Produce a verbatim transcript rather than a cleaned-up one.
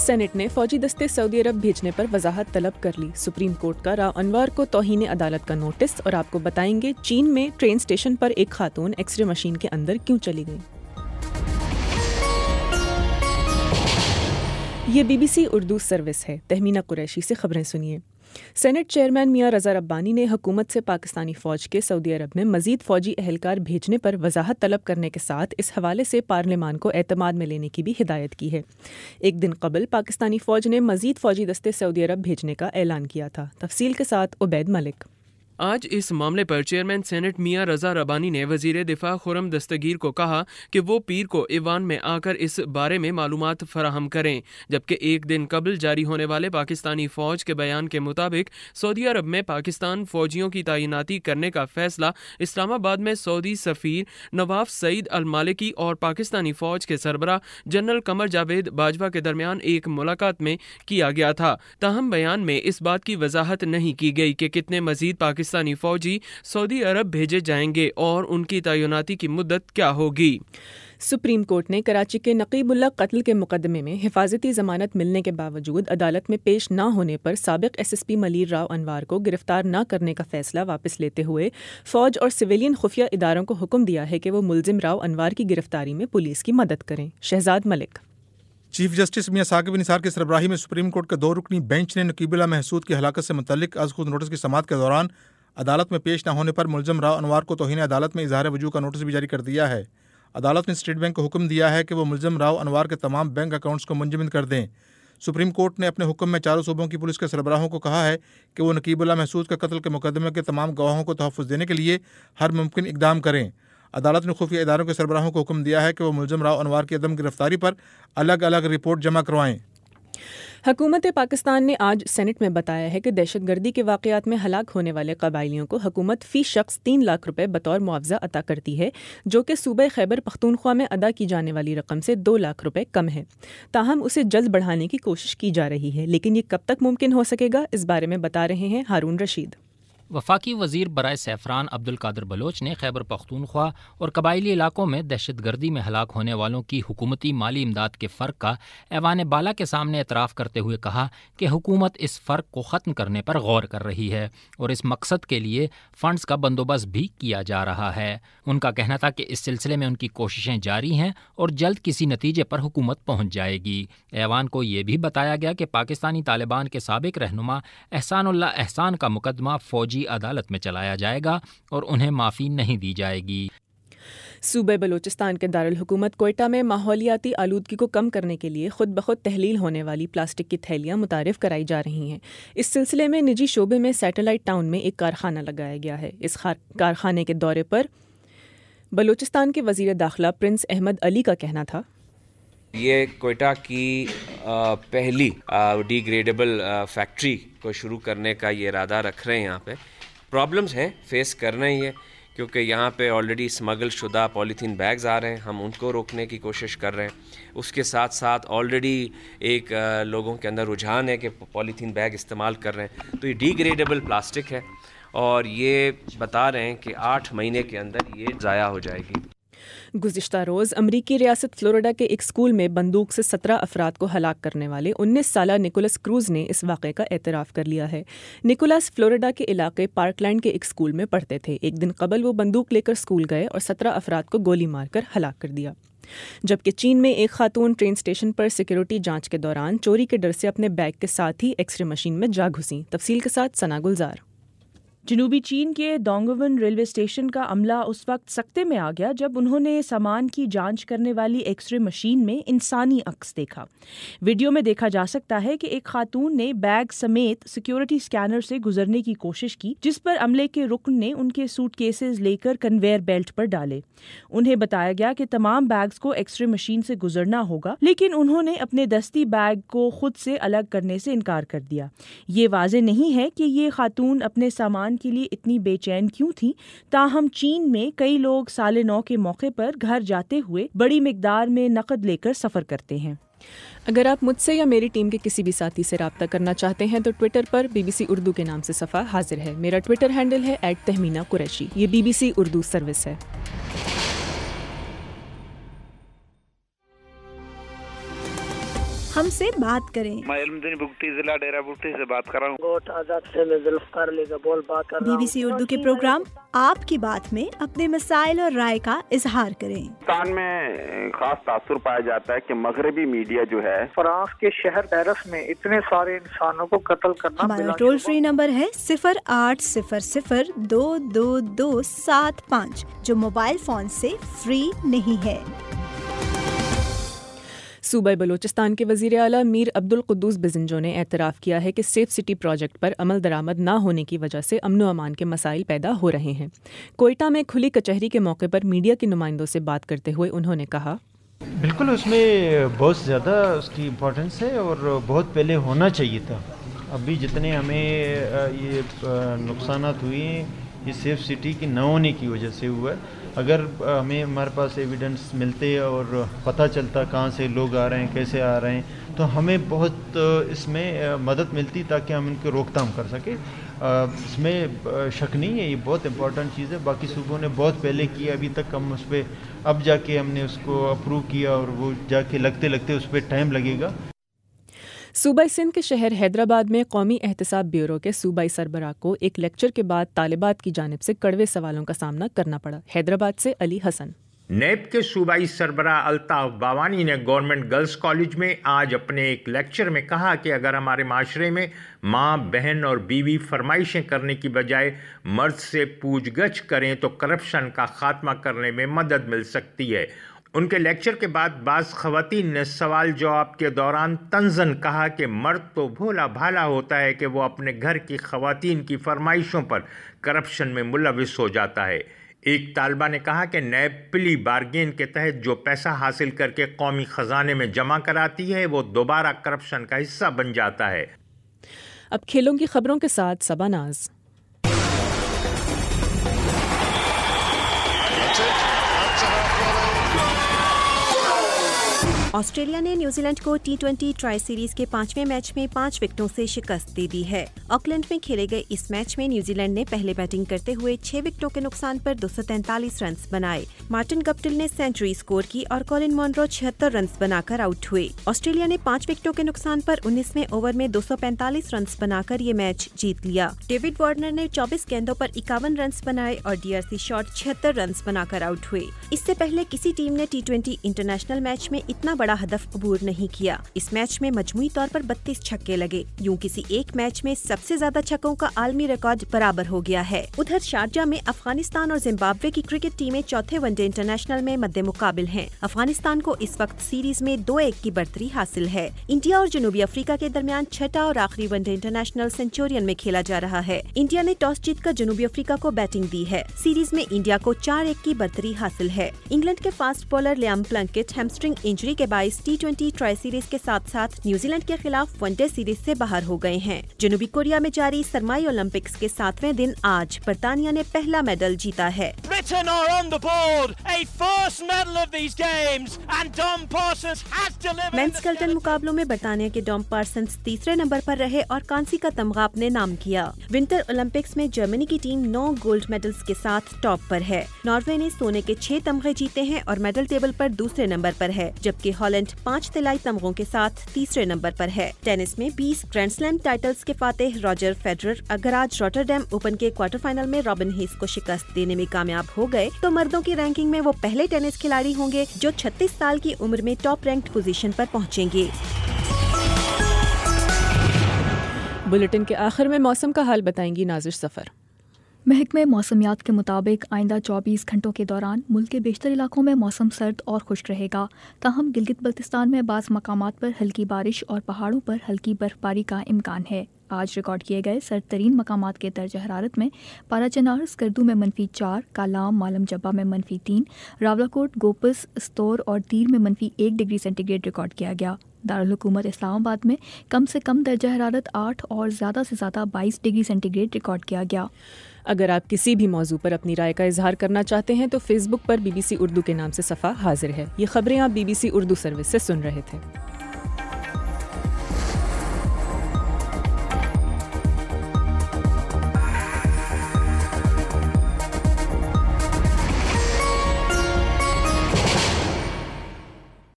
Saint نے فوجی دستے سعودی عرب بھیجنے پر وضاحت طلب کر لی. سپریم کورٹ کا راؤ انوار کو توہین عدالت کا نوٹس. اور آپ کو بتائیں گے چین میں ٹرین اسٹیشن پر ایک خاتون ایکس رے مشین کے اندر کیوں چلی گئی. یہ B B C Urdu service ہے. تہمینہ قریشی سے خبریں سنیے. سینٹ چیئرمین میاں رضا ربانی نے حکومت سے پاکستانی فوج کے سعودی عرب میں مزید فوجی اہلکار بھیجنے پر وضاحت طلب کرنے کے ساتھ اس حوالے سے پارلیمان کو اعتماد میں لینے کی بھی ہدایت کی ہے. ایک دن قبل پاکستانی فوج نے مزید فوجی دستے سعودی عرب بھیجنے کا اعلان کیا تھا. تفصیل کے ساتھ عبید ملک. آج اس معاملے پر چیئرمین سینٹ میاں رضا ربانی نے وزیر دفاع خرم دستگیر کو کہا کہ وہ پیر کو ایوان میں آ کر اس بارے میں معلومات فراہم کریں. جبکہ ایک دن قبل جاری ہونے والے پاکستانی فوج کے بیان کے مطابق سعودی عرب میں پاکستان فوجیوں کی تعیناتی کرنے کا فیصلہ اسلام آباد میں سعودی سفیر نواف سعید المالکی اور پاکستانی فوج کے سربراہ جنرل قمر جاوید باجوہ کے درمیان ایک ملاقات میں کیا گیا تھا. تاہم بیان میں اس بات کی وضاحت نہیں کی گئی کہ کتنے مزید پاکستانی پاکستانی فوجی سعودی عرب بھیجے جائیں گے اور ان کی تعیناتی کی مدت کیا ہوگی. سپریم کورٹ نے کراچی کے نقیب اللہ قتل کے مقدمے میں حفاظتی ضمانت ملنے کے باوجود عدالت میں پیش نہ ہونے پر سابق S S P Malir Rao Anwar کو گرفتار نہ کرنے کا فیصلہ واپس لیتے ہوئے فوج اور سویلین خفیہ اداروں کو حکم دیا ہے کہ وہ ملزم راؤ انوار کی گرفتاری میں پولیس کی مدد کریں. شہزاد ملک. چیف جسٹس میاں ثاقب نثار کی سربراہی میں سپریم کورٹ کے دو رکنی بینچ نے نقیب اللہ محسود کی ہلاکت سے متعلق از خود نوٹس کی سماعت کے دوران عدالت میں پیش نہ ہونے پر ملزم راؤ انوار کو توہین عدالت میں اظہار وجوہ کا نوٹس بھی جاری کر دیا ہے. عدالت نے اسٹیٹ بینک کو حکم دیا ہے کہ وہ ملزم راؤ انوار کے تمام بینک اکاؤنٹس کو منجمد کر دیں. سپریم کورٹ نے اپنے حکم میں چاروں صوبوں کی پولیس کے سربراہوں کو کہا ہے کہ وہ نقیب اللہ محسود کے قتل کے مقدمے کے تمام گواہوں کو تحفظ دینے کے لیے ہر ممکن اقدام کریں. عدالت نے خفیہ اداروں کے سربراہوں کو حکم دیا ہے کہ وہ ملزم راؤ انوار کی عدم گرفتاری پر الگ الگ رپورٹ جمع کروائیں. حکومت پاکستان نے آج سینٹ میں بتایا ہے کہ دہشت گردی کے واقعات میں ہلاک ہونے والے قبائلیوں کو حکومت فی شخص تین لاکھ روپے بطور معاوضہ عطا کرتی ہے، جو کہ صوبہ خیبر پختونخوا میں ادا کی جانے والی رقم سے دو لاکھ روپے کم ہے. تاہم اسے جلد بڑھانے کی کوشش کی جا رہی ہے، لیکن یہ کب تک ممکن ہو سکے گا، اس بارے میں بتا رہے ہیں ہارون رشید. وفاقی وزیر برائے سیفران عبد القادر بلوچ نے خیبر پختونخوا اور قبائلی علاقوں میں دہشت گردی میں ہلاک ہونے والوں کی حکومتی مالی امداد کے فرق کا ایوان بالا کے سامنے اعتراف کرتے ہوئے کہا کہ حکومت اس فرق کو ختم کرنے پر غور کر رہی ہے اور اس مقصد کے لیے فنڈز کا بندوبست بھی کیا جا رہا ہے. ان کا کہنا تھا کہ اس سلسلے میں ان کی کوششیں جاری ہیں اور جلد کسی نتیجے پر حکومت پہنچ جائے گی. ایوان کو یہ بھی بتایا گیا کہ پاکستانی طالبان کے سابق رہنما احسان اللہ احسان کا مقدمہ فوجی عدالت میں چلایا جائے گا اور انہیں معافی نہیں دی جائے گی. صوبہ بلوچستان کے دارالحکومت کوئٹہ میں ماحولیاتی آلودگی کو کم کرنے کے لیے خود بخود تحلیل ہونے والی پلاسٹک کی تھیلیاں متعارف کرائی جا رہی ہیں. اس سلسلے میں نجی شعبے میں سیٹلائٹ ٹاؤن میں ایک کارخانہ لگایا گیا ہے. اس کارخانے کے دورے پر بلوچستان کے وزیر داخلہ پرنس احمد علی کا کہنا تھا یہ کوئٹہ کی پہلی ڈی گریڈیبل فیکٹری کو شروع کرنے کا یہ ارادہ رکھ رہے ہیں. یہاں پہ پرابلمز ہیں، فیس کرنا ہی ہے، کیونکہ یہاں پہ آلریڈی اسمگل شدہ پولیتھین بیگز آ رہے ہیں، ہم ان کو روکنے کی کوشش کر رہے ہیں. اس کے ساتھ ساتھ آلریڈی ایک لوگوں کے اندر رجحان ہے کہ پولیتھین بیگ استعمال کر رہے ہیں. تو یہ ڈی گریڈیبل پلاسٹک ہے اور یہ بتا رہے ہیں کہ آٹھ مہینے کے اندر یہ ضائع ہو جائے گی. گزشتہ روز امریکی ریاست فلوریڈا کے ایک اسکول میں بندوق سے سترہ افراد کو ہلاک کرنے والے انیس سالہ نکولس کروز نے اس واقعے کا اعتراف کر لیا ہے. نکولس فلوریڈا کے علاقے پارک لینڈ کے ایک اسکول میں پڑھتے تھے. ایک دن قبل وہ بندوق لے کر اسکول گئے اور سترہ افراد کو گولی مار کر ہلاک کر دیا. جبکہ چین میں ایک خاتون ٹرین اسٹیشن پر سیکیورٹی جانچ کے دوران چوری کے ڈر سے اپنے بیگ کے ساتھ ہی ایکس رے مشین میں جا گھسیں. تفصیل کے ساتھ ثنا گلزار. جنوبی چین کے دونگون ریلوے اسٹیشن کا عملہ اس وقت سکتے میں آ گیا جب انہوں نے سامان کی جانچ کرنے والی ایکس رے مشین میں انسانی عکس دیکھا. ویڈیو میں دیکھا جا سکتا ہے کہ ایک خاتون نے بیگ سمیت سیکیورٹی سکینر سے گزرنے کی کوشش کی، جس پر عملے کے رکن نے ان کے سوٹ کیسز لے کر کنویئر بیلٹ پر ڈالے. انہیں بتایا گیا کہ تمام بیگز کو ایکس رے مشین سے گزرنا ہوگا، لیکن انہوں نے اپنے دستی بیگ کو خود سے الگ کرنے سے انکار کر دیا. یہ واضح نہیں ہے کہ یہ خاتون اپنے سامان کے لیے اتنی بے چین کیوں تھی. تاہم چین میں کئی لوگ سال نو کے موقع پر گھر جاتے ہوئے بڑی مقدار میں نقد لے کر سفر کرتے ہیں. اگر آپ مجھ سے یا میری ٹیم کے کسی بھی ساتھی سے رابطہ کرنا چاہتے ہیں تو ٹویٹر پر بی بی سی اردو کے نام سے صفحہ حاضر ہے. میرا ٹویٹر ہینڈل ہے ایٹ تہمینہ قریشی. یہ B B C Urdu service ہے. ہم سے بات کریں۔ میں علمدین بگٹی ضلع ڈیرہ بگٹی سے بات کر رہا ہوں۔ گوٹ آزاد سے میں ذوالفقار علی گبول بات کر رہا ہوں۔ بی بی سی اردو کے پروگرام آپ کی بات میں اپنے مسائل اور رائے کا اظہار کریں۔ پاکستان میں خاص تاثر پایا جاتا ہے کہ مغربی میڈیا جو ہے فرانس کے شہر پیرس میں اتنے سارے انسانوں کو قتل کرنا۔ ہمارا ٹول فری نمبر ہے صفر آٹھ صفر صفر دو دو دو سات پانچ جو موبائل فون سے فری نہیں ہے۔ صوبہ بلوچستان کے وزیر اعلیٰ میر عبدالقدوس بزنجو نے اعتراف کیا ہے کہ سیف سٹی پروجیکٹ پر عمل درآمد نہ ہونے کی وجہ سے امن و امان کے مسائل پیدا ہو رہے ہیں۔ کوئٹہ میں کھلی کچہری کے موقع پر میڈیا کے نمائندوں سے بات کرتے ہوئے انہوں نے کہا، بالکل اس میں بہت زیادہ اس کی امپورٹنس ہے اور بہت پہلے ہونا چاہیے تھا۔ ابھی جتنے ہمیں یہ نقصانات ہوئے ہیں یہ سیف سٹی کی نہ ہونے کی وجہ سے ہوا ہے۔ اگر ہمیں ہمارے پاس ایویڈنس ملتے اور پتہ چلتا کہاں سے لوگ آ رہے ہیں کیسے آ رہے ہیں تو ہمیں بہت اس میں مدد ملتی تاکہ ہم ان کو روک تھام کر سکیں۔ اس میں شک نہیں ہے، یہ بہت امپورٹنٹ چیز ہے۔ باقی صوبوں نے بہت پہلے کیا، ابھی تک ہم اس پہ اب جا کے ہم نے اس کو اپروو کیا اور وہ جا کے لگتے لگتے اس پہ ٹائم لگے گا۔ صوبہ سندھ کے شہر حیدرآباد میں قومی احتساب بیورو کے صوبائی سربراہ کو ایک لیکچر کے بعد طالبات کی جانب سے کڑوے سوالوں کا سامنا کرنا پڑا۔ حیدرآباد سے علی حسن۔ نیب کے صوبائی سربراہ الطاف باوانی نے گورنمنٹ گرلز کالج میں آج اپنے ایک لیکچر میں کہا کہ اگر ہمارے معاشرے میں ماں، بہن اور بیوی فرمائشیں کرنے کی بجائے مرد سے پوچھ گچھ کریں تو کرپشن کا خاتمہ کرنے میں مدد مل سکتی ہے۔ ان کے لیکچر کے بعد بعض خواتین نے سوال جواب کے دوران طنزاً کہا کہ مرد تو بھولا بھالا ہوتا ہے کہ وہ اپنے گھر کی خواتین کی فرمائشوں پر کرپشن میں ملوث ہو جاتا ہے۔ ایک طالبہ نے کہا کہ نیب پلی بارگین کے تحت جو پیسہ حاصل کر کے قومی خزانے میں جمع کراتی ہے وہ دوبارہ کرپشن کا حصہ بن جاتا ہے۔ اب کھیلوں کی خبروں کے ساتھ صبا ناز۔ آسٹریلیا نے نیوزی لینڈ کو ٹی ٹوینٹی ٹرائی سیریز کے پانچویں میچ میں پانچ وکٹوں سے شکست دے دی ہے۔ آکلینڈ میں کھیلے گئے اس میچ میں نیوزی لینڈ نے پہلے بیٹنگ کرتے ہوئے چھ وکٹوں کے نقصان پر دو سو تینتالیس رنز بنائے۔ مارٹن گپٹل نے سینچری سکور کی اور کولن مونرو چھہتر رنز بنا کر آؤٹ ہوئے۔ آسٹریلیا نے پانچ وکٹوں کے نقصان پر انیسویں اوور میں دو سو پینتالیس رنز بنا کر یہ میچ جیت لیا۔ ڈیوڈ وارنر نے چوبیس گیندوں پر اکاون رنز بنائے اور ڈی آر سی شاٹ چھہتر رنز بنا کر آؤٹ ہوئے۔ اس سے پہلے کسی ٹیم نے ٹی ٹوینٹی انٹرنیشنل میچ میں اتنا بڑا ہدف عبور نہیں کیا۔ اس میچ میں مجموعی طور پر بتیس چھکے لگے، یوں کسی ایک میچ میں سب سے زیادہ چھکوں کا عالمی ریکارڈ برابر ہو گیا ہے۔ ادھر شارجہ میں افغانستان اور زمبابوے کی کرکٹ ٹیمیں چوتھے ون ڈے انٹرنیشنل میں مد مقابل ہیں۔ افغانستان کو اس وقت سیریز میں دو ایک کی برتری حاصل ہے۔ انڈیا اور جنوبی افریقہ کے درمیان چھٹا اور آخری ون ڈے انٹرنیشنل سینچورین میں کھیلا جا رہا ہے۔ انڈیا نے ٹاس جیت کر جنوبی افریقہ کو بیٹنگ دی ہے۔ سیریز میں انڈیا کو چار ایک کی برتری حاصل ہے۔ انگلینڈ کے fast bowler Liam Plunkett hamstring injury کے باعث ٹی ٹوینٹی ٹرائی سیریز کے ساتھ ساتھ نیوزی لینڈ کے خلاف ون ڈے سیریز سے باہر ہو گئے ہیں۔ جنوبی کوریا میں جاری سرمائی اولمپکس کے ساتویں دن آج برطانیہ نے پہلا میڈل جیتا ہے۔ مینس کلٹن مقابلوں میں برطانیہ کے ڈام پارسنس تیسرے نمبر پر رہے اور کانسی کا تمغہ اپنے نام کیا۔ ونٹر اولمپکس میں جرمنی کی ٹیم نو گولڈ میڈلز کے ساتھ ٹاپ پر ہے۔ ناروے نے سونے کے چھ تمغے جیتے ہیں اور میڈل ٹیبل پر دوسرے نمبر پر ہے، جبکہ ہالینڈ پانچ طلائی تمغوں کے ساتھ تیسرے نمبر پر ہے۔ ٹینس میں بیس گرینڈ سلیم ٹائٹلز کے فاتح راجر فیڈرر اگر آج روٹرڈیم اوپن کے کوارٹر فائنل میں رابن ہیس کو شکست دینے میں کامیاب ہو گئے تو مردوں کی رینکنگ میں وہ پہلے ٹینس کھلاڑی ہوں گے جو چھتیس سال کی عمر میں ٹاپ رینکڈ پوزیشن پر پہنچیں گے۔ بلیٹن کے آخر میں موسم کا حال بتائیں گی نازش سفر۔ محکمہ موسمیات کے مطابق آئندہ چوبیس گھنٹوں کے دوران ملک کے بیشتر علاقوں میں موسم سرد اور خشک رہے گا، تاہم گلگت بلتستان میں بعض مقامات پر ہلکی بارش اور پہاڑوں پر ہلکی برف باری کا امکان ہے۔ آج ریکارڈ کیے گئے سرد ترین مقامات کے درجہ حرارت میں پارا چنار اسکردو میں منفی چار، کالام مالم جبہ میں منفی تین، راولاکوٹ، گوپس، استور اور تیر میں منفی ایک ڈگری سینٹی گریڈ ریکارڈ کیا گیا۔ دارالحکومت اسلام آباد میں کم سے کم درجہ حرارت آٹھ اور زیادہ سے زیادہ بائیس ڈگری سینٹی گریڈ ریکارڈ کیا گیا۔ اگر آپ کسی بھی موضوع پر اپنی رائے کا اظہار کرنا چاہتے ہیں تو فیس بک پر بی بی سی اردو کے نام سے صفحہ حاضر ہے۔ یہ خبریں آپ B B C Urdu service سے سن رہے تھے۔